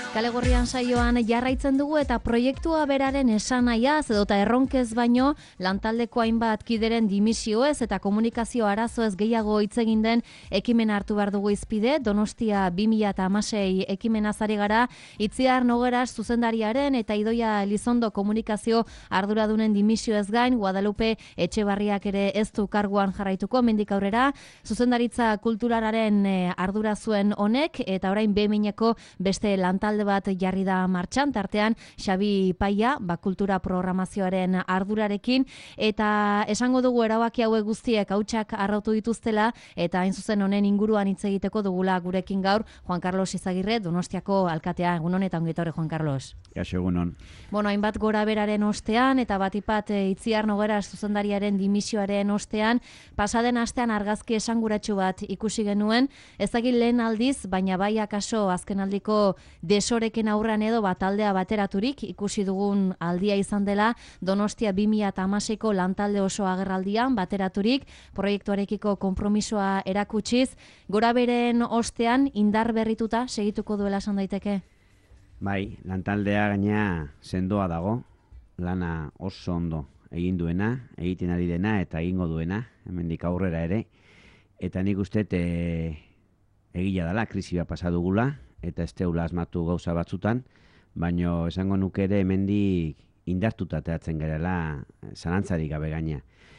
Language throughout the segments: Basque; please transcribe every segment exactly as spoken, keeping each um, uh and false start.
Kale Gorrian saioan jarraitzen dugu eta proiektua beraren esanaiaz edota erronkez baino lantaldeko hainbat kideren dimisioez eta komunikazio arazoez gehiago hitz egin den ekimen hartu behar dugu izpide. Donostia bi mila hamasei ekimenaz ari gara, Itziar Nogueras zuzendariaren eta Idoia Elizondo komunikazio arduradunen dimisioez gain, Guadalupe Etxebarriak ere ez du karguan jarraituko mendik aurrera, zuzendaritza kulturalaren ardura zuen honek eta orain behineko beste lantalde bat jarri da martxan, tartean Xabi Paia, ba, kultura programazioaren ardurarekin, eta esango dugu erabaki hauek guztiek hautsak arrautu dituztela, eta hain zuzen honen inguruan hitz egiteko dugula gurekin gaur Juan Carlos Izagirre, Donostiako alkatea. Egun hon eta ongi etorri, Juan Carlos. Gaixo, egun hon. Bueno, hainbat gora beraren ostean, eta batipat e, Itziar Nogueras zuzendariaren dimisioaren ostean, pasaden astean argazki esanguratsu bat ikusi genuen, ezagik lehen aldiz, baina bai akaso azkenaldiko desoreken aurran edo bataldea bateraturik ikusi dugun aldia izan dela Donostia bi mila hamaseiko lantalde oso agerraldian bateraturik, proiektuarekiko konpromisoa erakutsiz, gora beren ostean indar berrituta segituko duela esan daiteke? Bai, lantaldea gaina sendoa dago, lana oso ondo egin duena, egiten ari dena eta egingo duena, hemendik aurrera ere, eta nik uste e, egila dela, krisi bat pasa dugula, eta ez teula asmatu gauza batzutan, baino esango nuke ere hemendik indartuta teatzen garela zalantzarik gabe gaina.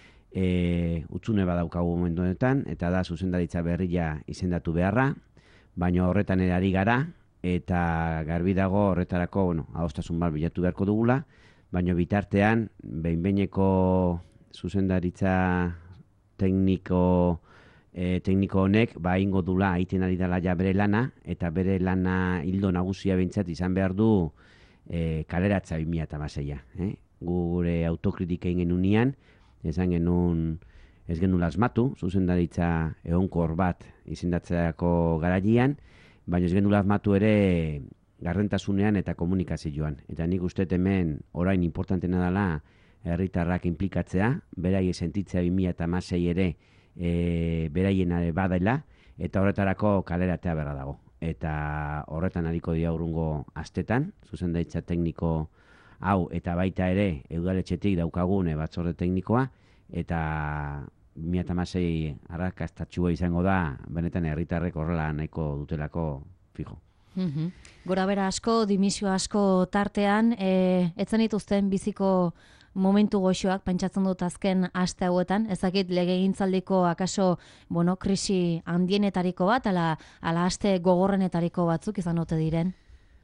E, utzune badaukagu momentu honetan, eta da zuzendaritza berria izendatu beharra, baino horretan ere ari gara, eta garbi dago horretarako, bueno, adostasun bat bilatu beharko dugula, baino bitartean, behin-behineko zuzendaritza tekniko E, tekniko honek ba ingo dula egiten ari dela ja bere lana, eta bere lana hildo nagusia behintzat izan behar du e, kaleratza bi mila hamaseia. Eh? Gure autokritika egin genunean, esan genuen ez genuen asmatu, zuzendaritza egonkor bat izendatzeako garaian, baina ez genuen asmatu ere gardentasunean eta komunikazioan. Eta nik uste hemen orain importantena dela herritarrak inplikatzea, berai sentitzea bi mila hamasei ere E, beraien badela, eta horretarako kaleratea berra dago. Eta horretan ariko dira urrungo astetan, zuzendaritza tekniko hau, eta baita ere udaletxetik daukagune batzorde teknikoa, eta bi mila hamasei arrakastatxua izango da, benetan herritarrek horrela nahiko dutelako fijo. Mm-hmm. Gora bera asko, dimisio asko tartean, e, etzen dituzten biziko momentu goxoak, pentsatzen dut azken aste hauetan, ezakit legegintzaldiko akaso, bueno, krisi handienetariko bat, ala, ala aste gogorrenetariko batzuk izan ote diren?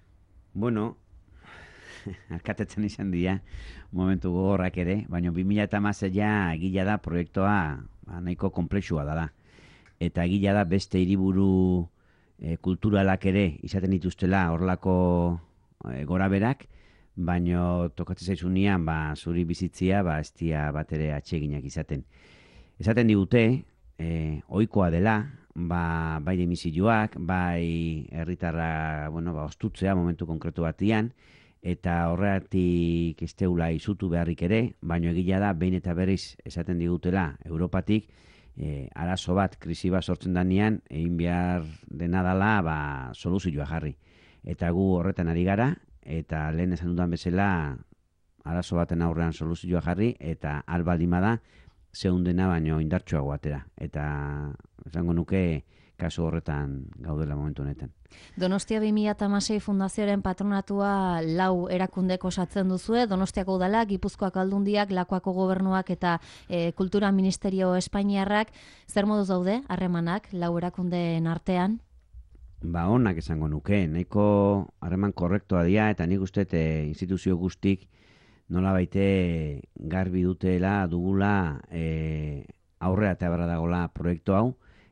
Bueno, alkatetzen izan dira momentu gogorrak ere, baina bi mila hamaseia egila da proiektua ba, nahiko komplexua da da. Eta egila da beste hiriburu e, kulturalak ere izaten dituztela horlako e, gora berak, baino tokatzen zaizunean ba, zuri bizitzia ba, ez dira bat ere atseginak izaten. Esaten digute, e, ohikoa dela, ba, bai demisioak, bai herritarra bueno, ba, ostutzea momentu konkretu batian, eta horregatik ez teula izutu beharrik ere, baino egila da, behin eta berriz esaten digutela Europatik, e, arazo bat, krisi bat sortzen danean, egin behar dena dela ba, soluzioa jarri. Eta gu horretan ari gara, eta lehen esan dudan bezala arazo baten aurrean soluzioa jarri, eta albaldima da zeundena baino indartsuago atera. Eta esango nuke kasu horretan gaudela momentu honetan. Donostia bi mila hamasei fundazioaren patronatua lau erakundek osatzen duzue, Donostiako udala, Gipuzkoako aldundiak, Lakuako gobernuak eta e, Kultura Ministerio Espainiarrak. Zer moduz daude harremanak lau erakundeen artean? Ba, onak esango nuke, nahiko harreman korrektoa dira, eta nik uste e, instituzio guztik nola baite garbi dutela dugula e, aurrera eta berra dagoela proiektu hau,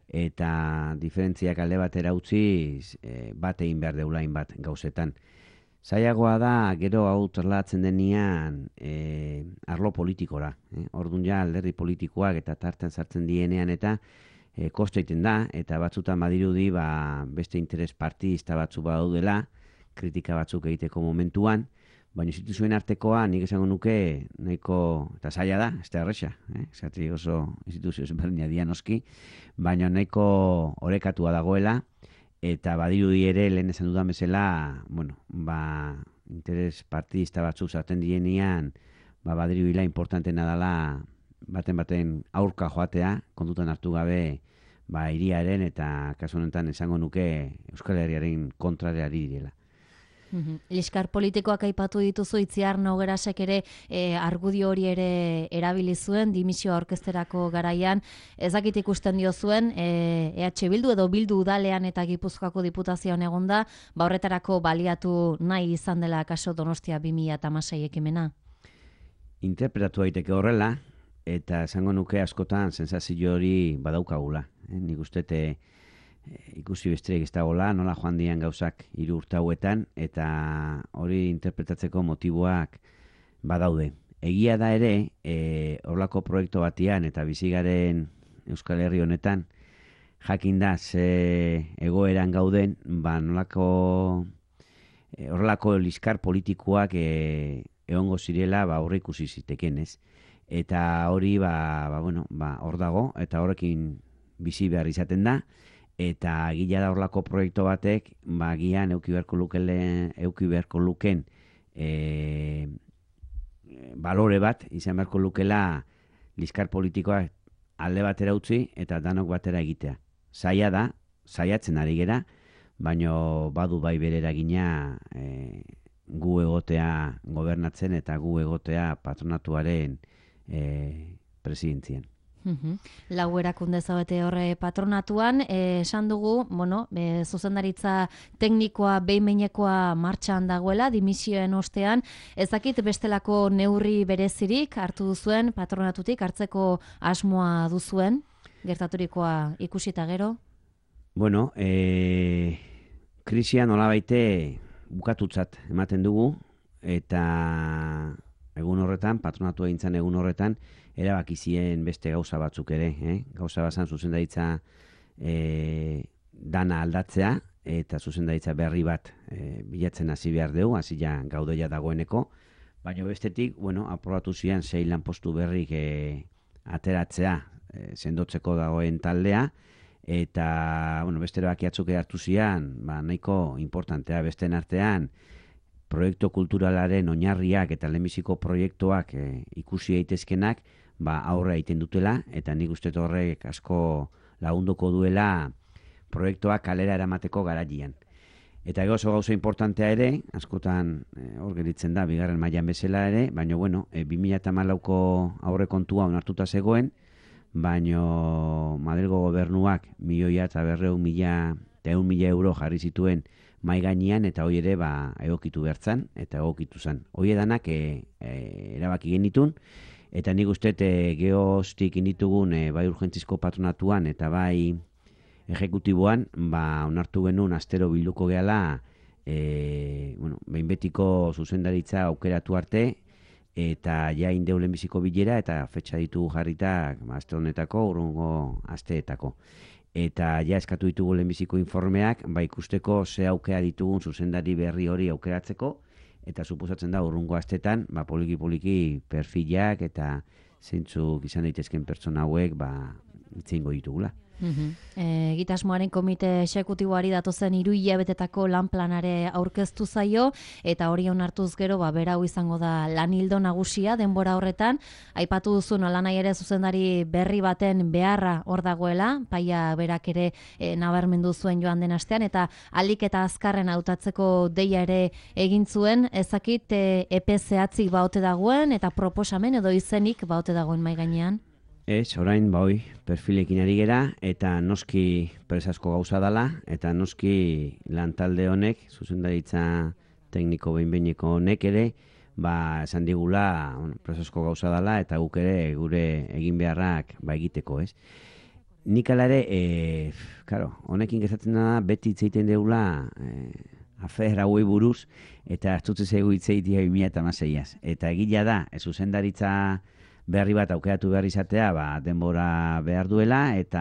eta diferentziak alde batera utziz e, bat egin behar deula bat gauzetan. Zailagoa da, gero hau trasladatzen denean e, arlo politikora. Eh? Orduan ja alderdi politikoak eta tartan sartzen dienean eta E, kosto egiten da, eta batzutan badirudi ba, beste interes partidista batzu badaudela, kritika batzuk egiteko momentuan, baina instituzioen artekoa nik esango nuke nahiko, eta zaila da, ez da erresa, eh? Zati oso instituzio ezberdina dianoski, baina nahiko orekatua dagoela, eta badirudi ere lehen esan dudan bezala, bueno, ba, interes partidista batzuk zaten dienean, ba, badirudila importantena dela baten baten aurka joatea, kontutan hartu gabe, ba, hiriaren eta kasu honetan esango nuke Euskal Herriaren kontrareari direla. Mhm. Liskar politikoak aipatu dituzu, Itziar Noguerasek ere e, argudio hori ere erabili zuen dimisioa aurkezterako garaian. Ez dakit ikusten dio zuen e, EH Bildu edo Bildu udalean eta Gipuzkoako diputazioan egonda, ba horretarako baliatu nahi izan dela kaso Donostia bi mila hamasei ekimena. Interpretatu daiteke horrela, eta esango nuke askotan sensazio hori badaukagula. Eh? Nik uste te ikusi besterik ez dagoela, nola joan dian gauzak hiru urte hauetan, eta hori interpretatzeko motiboak badaude. Egia da ere, e, horlako proiektu batian eta bizigaren Euskal Herri honetan, jakin da ze egoeran gauden, ba nolako e, horrelako liskar politikoak e, egongo zirela, ba horre ikusi ziteken, ez? Eta hori, ba, ba, bueno, ba, hor dago, eta horrekin bizi behar izaten da, eta gila da horlako proiektu batek, ba, gian euki beharko luken, euki beharko luken e, balore bat, izan beharko lukela liskar politikoak alde batera utzi eta danok batera egitea. Zaila da, saiatzen ari gera, baino badu bai bere eragina e, gu egotea gobernatzen eta gu egotea patronatuaren e, presidentzien. Uhum. Lau erakunde zaudete horre patronatuan, eh, esan dugu, bueno, eh, zuzendaritza teknikoa behin-behinekoa martxan dagoela, dimisioen ostean, ez dakit bestelako neurri berezirik hartu duzuen patronatutik, hartzeko asmoa duzuen, gertaturikoa ikusita gero? Bueno, eh, krisia nolabaite bukatutzat ematen dugu, eta egun horretan, patronatu egintzen egun horretan, erabaki zien beste gauza batzuk ere, eh? Gauza bazan zuzendaritza e, dana aldatzea, eta zuzendaritza berri bat e, bilatzen hasi behar dugu, hasi ja gaudeia dagoeneko, baina bestetik, bueno, aprobatu zian sei lanpostu berrik e, ateratzea e, sendotzeko dagoen taldea, eta, bueno, beste erabaki batzuk hartu zian, ba, nahiko importantea besten artean, proiektu kulturalaren oinarriak eta lehenbiziko proiektuak e, ikusi daitezkenak, ba, aurre egiten dutela, eta nik uste horrek asko lagunduko duela proiektuak kalera eramateko garaian. Eta oso gauza importantea ere, askotan e, hor geritzen da, bigarren mailan bezala ere, baina bueno, e, bi mila hamalauko aurre kontua onartuta zegoen, baina Madrilgo gobernuak milioia eta berreun mila eta eun mila euro jarri zituen mai gainean, eta hoi ere ba, egokitu bertzan, eta egokitu zen. Hoi edanak e, e, erabaki genitun, eta nik uste e, geostik inditugun e, bai urgentzizko patronatuan eta bai ejekutiboan, ba, onartu genuen astero bilduko gehala, e, bueno, behin betiko zuzendaritza aukeratu arte, eta ja indeu lehenbiziko bilera, eta fetxa ditu jarritak ba, aste honetako, urrungo asteetako. Eta ja eskatu ditugu lehenbiziko informeak, ba ikusteko ze aukera ditugun zuzendari berri hori aukeratzeko, eta suposatzen da urrungo astetan, ba poliki-poliki perfilak eta zeintzuk izan daitezken pertsona hauek ba itzeingo ditugula. Uhum. E, Egitasmoaren komite exekutiboari datozen hiru hilabetetako lan planare aurkeztu zaio, eta hori onartuz gero ba berau izango da lan ildo nagusia denbora horretan. Aipatu duzu nola nahi ere zuzendari berri baten beharra hor dagoela, paia berak ere e, nabarmendu zuen joan den astean, eta alik eta azkarren hautatzeko deia ere egin zuen. Ezakit e, epe zehatzik baote dagoen eta proposamen edo izenik baote dagoen mai gainean? Ez, orain, ba hoi, perfilekin ari gera, eta noski presasko gauza dala, eta noski lantalde honek, zuzendaritza tekniko behin-behineko honek ere, ba, esan digula, bueno, presasko gauza dala, eta guk ere gure egin beharrak ba egiteko, ez? Nik ala ere, e, karo, honekin gezatzen da, beti itzeiten deula, e, afer hauei buruz, eta astutze zego itzeitia bi mila hamaseiaz. Eta egila da, e, zuzendaritza berri bat aukeratu behar izatea, ba, denbora behar duela, eta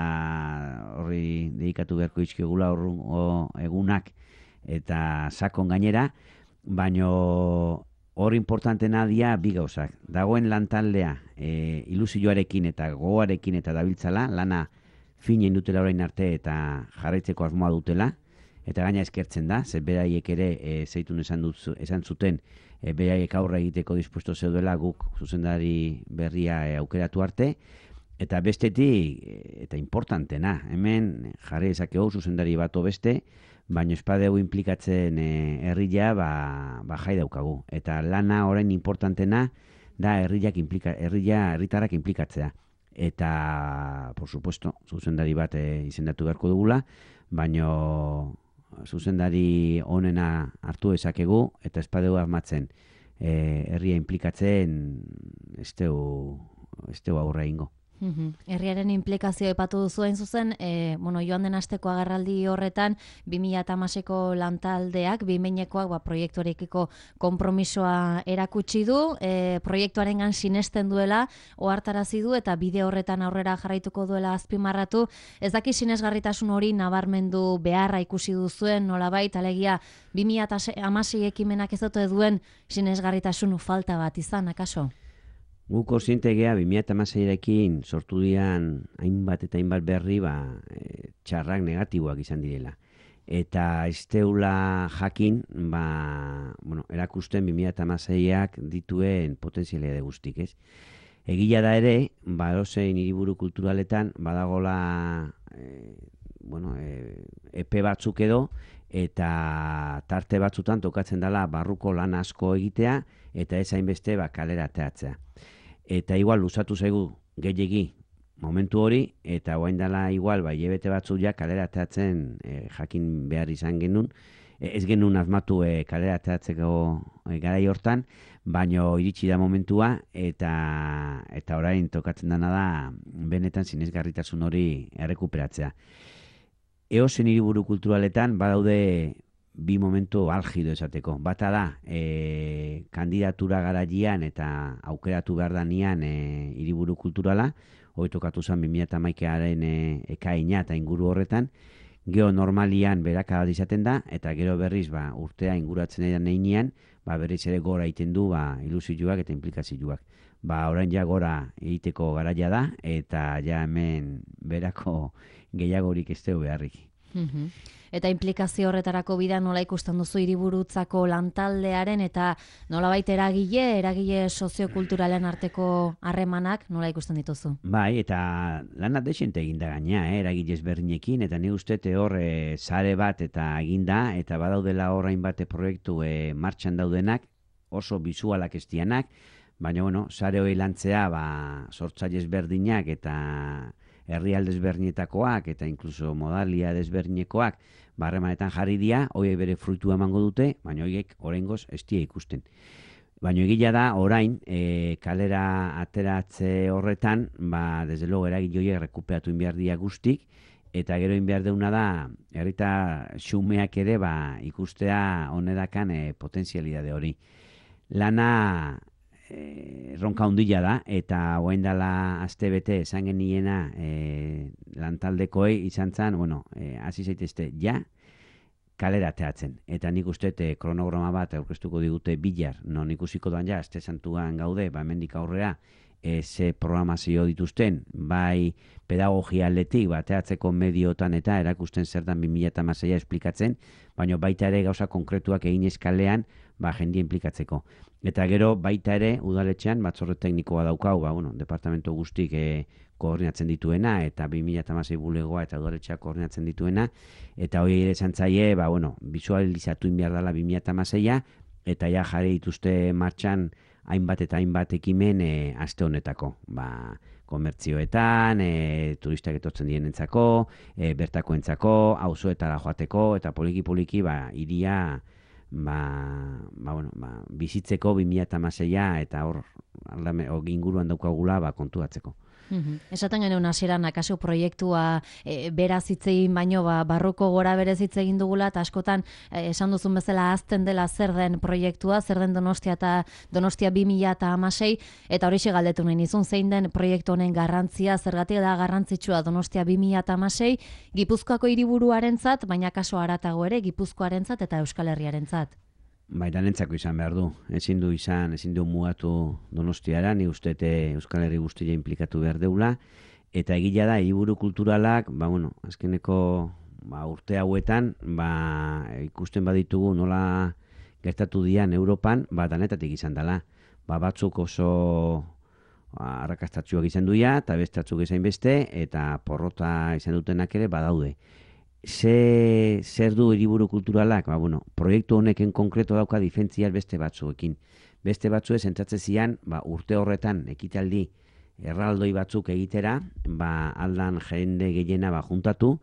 horri dedikatu beharko izkiogula horrungo egunak eta sakon gainera, baino hor importantena dia bi gauzak. Dagoen lantaldea e, ilusioarekin eta gogoarekin eta dabiltzala, lana finen dutela orain arte eta jarraitzeko asmoa dutela, eta gaina eskertzen da, ze beraiek ere e, zeitun esan, dut, esan zuten, e, beraiek aurre egiteko dispuesto zeudela guk zuzendari berria e, aukeratu arte, eta bestetik, e, eta importantena, hemen jarri ezakegu zuzendari bat beste, baina espadeu implikatzen e, herria ba, ba jai daukagu. Eta lana orain importantena da herriak implika, herria herritarrak implikatzea. Eta, por supuesto, zuzendari bat e, izendatu beharko dugula, baina zuzendari onena hartu ezakegu eta espadeu armatzen e, herria implikatzen esteu, esteu aurre ingo. Herriaren implikazio epatu duzu hain zuzen, e, bueno, joan den asteko agerraldi horretan, bi mila hamaseiko lantaldeak, bi-behinekoak ba, proiektuarekiko konpromisoa erakutsi du, e, proiektuarengan sinesten duela, ohartarazi du eta bide horretan aurrera jarraituko duela azpimarratu. Ez daki sinesgarritasun hori nabarmendu beharra ikusi duzuen, nolabait, alegia bi mila hamasei ekimenak ez dute duen sinesgarritasun falta bat izan, akaso? Gu kontzientegea bi mila hamaseirekin sortu dian hainbat eta hainbat berri ba, e, txarrak negatiboak izan direla. Eta ez teula jakin, ba, bueno, erakusten bi mila hamaseiak dituen potentzialia de guztik, ez? Egia da ere, ba, edozein hiriburu kulturaletan badagola e, bueno, e, epe batzuk edo, eta tarte batzutan tokatzen dela barruko lan asko egitea, eta ez hainbeste ba, kalera ateratzea. Eta igual luzatu zaigu gehiegi momentu hori, eta orain dela igual ba, hilabete batzuk ja kalera ateratzen e, jakin behar izan genuen, e, ez genuen asmatu e, kalera ateratzeko e, garai hortan, baino iritsi da momentua, eta eta orain tokatzen dena da benetan sinesgarritasun hori errekuperatzea. Eozen hiriburu kulturaletan badaude bi momentu algido esateko. Bata da, e, kandidatura garaian eta aukeratu behar danian e, hiriburu kulturala, hori tokatu zen bi mila hamaikaren e, ekaina eta inguru horretan, gero normalian berakada izaten da, eta gero berriz ba, urtea inguratzen edan neinean, ba, berriz ere gora egiten du ba, ilusioak eta implikazioak. Ba, orain ja gora egiteko garaia da, eta ja hemen berako gehiagorik ez dugu beharrik. Mm-hmm. Eta implikazio horretarako bida nola ikusten duzu hiriburutzako lantaldearen eta nolabait eragile, eragile soziokulturalen arteko harremanak nola ikusten dituzu? Bai, eta lanat desente eginda gaina, eh, eragile ezberdinekin, eta ni uste hor e, sare bat eta eginda, eta badaudela horrein bate proiektu e, martxan daudenak, oso bizualak ez dianak, baina bueno, sare hori lantzea ba, sortzaile ezberdinak eta herrialde ezberdinetakoak eta inkluso modalia desberdinekoak barremanetan jarri dira, horiek bere fruitua emango dute, baina horiek oraingoz ez dira ikusten. Baina egia da, orain, e, kalera ateratze horretan, ba, desde luego eragile horiek rekuperatu inbiar dia guztik, eta gero inbiar deuna da, herrita xumeak ere ba, ikustea honedakan e, potentzialidade hori. Lana e, ronka hundila da, eta orain dela aste bete esan geniena e, lantaldekoei izan zen, bueno, e, hasi zaitezte ja, kalera ateratzen. Eta nik uste e, kronograma bat aurkeztuko digute bilar, non ikusiko doan ja, aste santuan gaude, ba, hemendik aurrera, e, ze programazio dituzten, bai pedagogia aldetik, ba, ateratzeko mediotan eta erakusten zertan bi mila hamaseia esplikatzen, baina baita ere gauza konkretuak egin eskalean, ba, jendia implikatzeko. Eta gero baita ere udaletxean batzorre teknikoa daukau, ba, bueno, departamento guztik e, koordinatzen dituena, eta bi mila hamasei bulegoa eta udaletxeak koordinatzen dituena, eta hori ere zantzaie, ba, bueno, visualizatu inbiar dela bi mila hamaseia, eta ja jarri dituzte martxan hainbat eta hainbat ekimen e, aste honetako. Ba, komertzioetan, e, turistak etortzen dienentzako, e, bertakoentzako, auzoetara joateko, eta poliki-poliki, ba, iria ba, ba, bueno, ba, bizitzeko bi mila hamaseia eta hor inguruan daukagula ba, kontuatzeko. Mm-hmm. Esaten genuen hasieran akaso proiektua e, beraz hitz egin baino ba, barruko gora berez hitz egin dugula eta askotan e, esan duzun bezala azten dela zer den proiektua, zer den Donostia eta Donostia bi mila hamasei eta horixe galdetu nahi nizun zein den proiektu honen garrantzia, zergatik da garrantzitsua Donostia bi mila hamasei Gipuzkoako hiriburuarentzat, baina kaso haratago ere Gipuzkoarentzat eta Euskal Herriarentzat. Bai, danentzako izan behar du. Ezin du izan, ezin du mugatu Donostiara, ni uste Euskal Herri guztia implikatu behar deula, eta egila da, hiriburu kulturalak, ba, bueno, azkeneko ba, urte hauetan, ba, ikusten baditugu nola gertatu dian Europan, ba, danetatik izan dela. Ba, batzuk oso arrakastatxuak izan duia, eta bestatzuk izan beste, eta porrota izan dutenak ere badaude. Ze, zer du hiriburu kulturalak? Ba, bueno, proiektu honeken konkreto dauka diferentzial beste batzuekin. Beste batzue zentratzen zian, ba, urte horretan ekitaldi erraldoi batzuk egitera, ba, aldan jende gehiena ba, juntatu,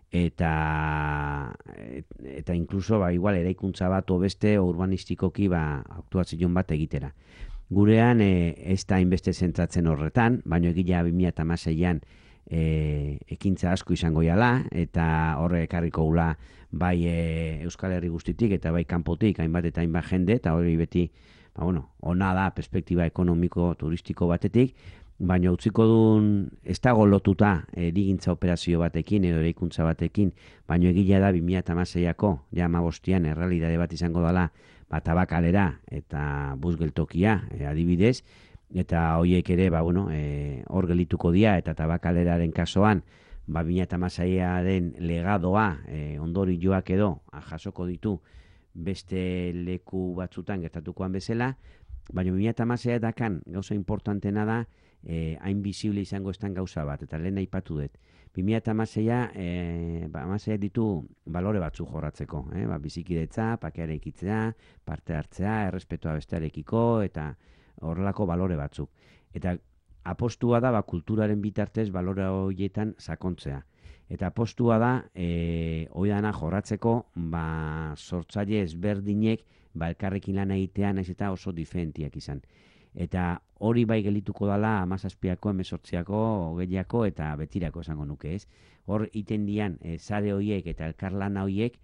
eta eta inkluso ba, igual eraikuntza bat o beste o urbanistikoki ba, aktuazioan bat egitera. Gurean e, ez da inbeste zentratzen horretan, baina egila bi mila hamaseian e, ekintza asko izango jala, eta horre ekarriko gula bai e, Euskal Herri guztitik eta bai kanpotik hainbat eta hainbat jende, eta hori beti ba, bueno, ona da perspektiba ekonomiko turistiko batetik, baina utziko duen ez dago lotuta erigintza operazio batekin edo eraikuntza batekin, baina egila da bi mila hamaseiako ja hamabostean errealitate bat izango dela ba, Tabakalera eta bus geltokia e, adibidez, eta horiek ere ba, bueno, e, hor gelituko dira, eta Tabakaleraren kasoan ba, bi mila hamaseiaren legadoa e, ondori joak edo jasoko ditu beste leku batzutan gertatukoan bezala, baina bi mila hamaseia dakan gauza importantena da eh, hain bizible izango estan gauza bat, eta lehen aipatu dut. bi mila hamaseia eh, ba, hamaseia ditu balore batzu jorratzeko, eh? Ba, bizikidetza, pakeare ikitzea, parte hartzea, errespetua bestearekiko, eta horrelako balore batzuk. Eta apostua da, ba, kulturaren bitartez balore horietan sakontzea. Eta apostua da, e, oidana jorratzeko, ba, sortzaile ezberdinek, ba, elkarrekin lan egitea, naiz eta oso diferentiak izan. Eta hori bai gelituko dela hamazazpiako, hemezortziako, hogeiako eta betirako esango nuke, ez? Hor iten dian, e, sare horiek eta elkarlana horiek,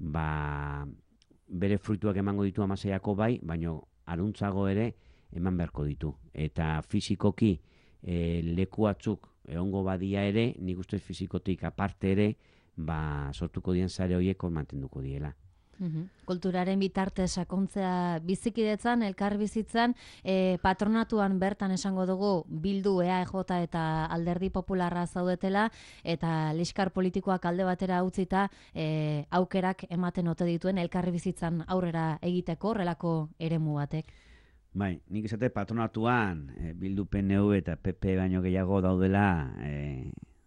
ba, bere fruituak emango ditu hamaseiako bai, baina aruntzago ere eman beharko ditu. Eta fizikoki e, leku batzuk egongo badia ere, nik uste fizikotik aparte ere, ba, sortuko dian sare horiek hor mantenduko diela. Uhum. Kulturaren bitarte sakontzea bizikidetzan, elkar bizitzan, e, patronatuan bertan esango dugu Bildu, E A E J eta Alderdi Popularra zaudetela, eta liskar politikoak alde batera utzita e, aukerak ematen ote dituen elkar bizitzan aurrera egiteko horrelako eremu batek. Bai, nik esate patronatuan e, Bildu, P N V eta P P baino gehiago daudela e,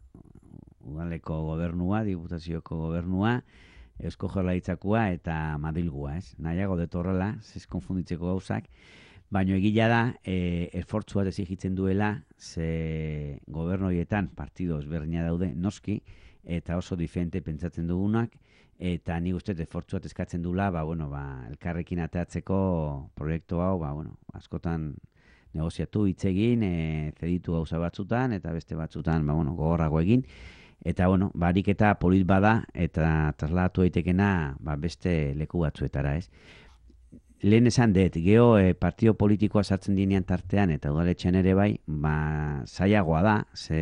udaleko gobernua, diputazioko gobernua, Eusko Jaurlaritzakua eta Madrilgua, ez? Nahiago detorrela, ez konfunditzeko gauzak, baina egila da, e, esfortzua exigitzen duela, ze gobernu horietan partido ezberdina daude, noski, eta oso diferente pentsatzen dugunak, eta nik uste esfortzua eskatzen dula, ba, bueno, ba, elkarrekin ateatzeko proiektu hau, ba, bueno, askotan negoziatu, hitz egin, e, zeditu gauza batzutan, eta beste batzutan, ba, bueno, gogorrago egin. Eta, bueno, barik eta polit bada, eta trasladatu daitekena ba, beste leku batzuetara, ez? Lehen esan dut, geho e, partio politikoa sartzen dinean tartean, eta udaletxean ere bai, ba, zailagoa da, ze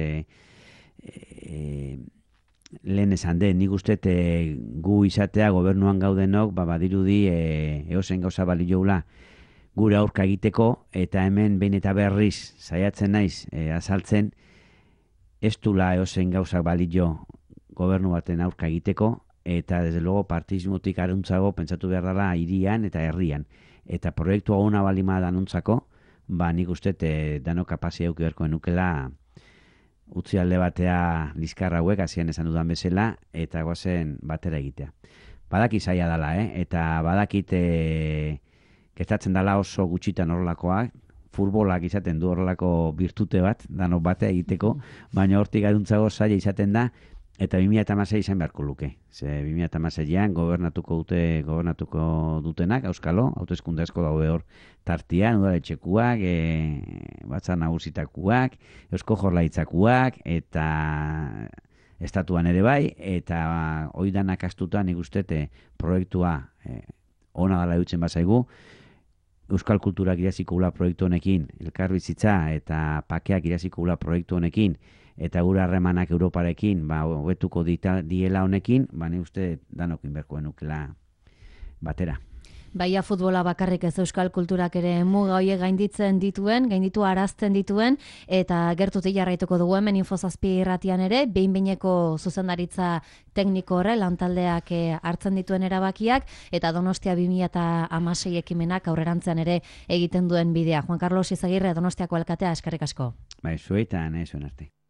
e, lehen esan dut, nik uste e, gu izatea gobernuan gaudenok, ba, badirudi e, eozen gauza balioula gure aurka egiteko, eta hemen behin eta berriz saiatzen naiz e, azaltzen, ez dula eozen gauzak balio gobernu baten aurka egiteko, eta desde luego partizmotik aruntzago pentsatu behar dela hirian eta herrian. Eta proiektua ona balima danuntzako, ba nik uste e, dano kapazia euki beharko enukela utzi alde batea liskar hauek, hasieran esan dudan bezala, eta goazen batera egitea. Badaki zaila dela, eh? Eta badakit e, gertatzen dela oso gutxitan horrelakoak, futbolak izaten du horrelako birtute bat, danok batea egiteko, baina hortik aduntzago zaila izaten da, eta bi mila hamasei izan beharko luke. Ze bi mila hamaseian gobernatuko dute gobernatuko dutenak, auskalo, hauteskunde asko daude hor tartian, udaletxekuak, e, batzar nagusitakuak, Eusko Jaurlaritzakuak, eta estatuan ere bai, eta oidanak astutan ikustete proiektua e, ona dela dutzen bazaigu, Euskal Kulturak iraziko gula proiektu honekin, elkarbizitza eta pakeak iraziko gula proiektu honekin, eta gure harremanak Europarekin, ba, hobetuko diela honekin, ba, ni uste danokin berko enukela batera. Baia futbola bakarrik ez euskal kulturak ere muga hoiek gainditzen dituen, gainditu arazten dituen, eta gertutik jarraituko dugu hemen Infozazpi irratian ere, behin-behineko zuzendaritza tekniko horre, lantaldeak hartzen dituen erabakiak, eta Donostia bi mila hamasei ekimenak aurrerantzean ere egiten duen bidea. Juan Carlos Izagirre, Donostiako alkatea, eskerrik asko. Bai, zuei eta nahi zuen arte.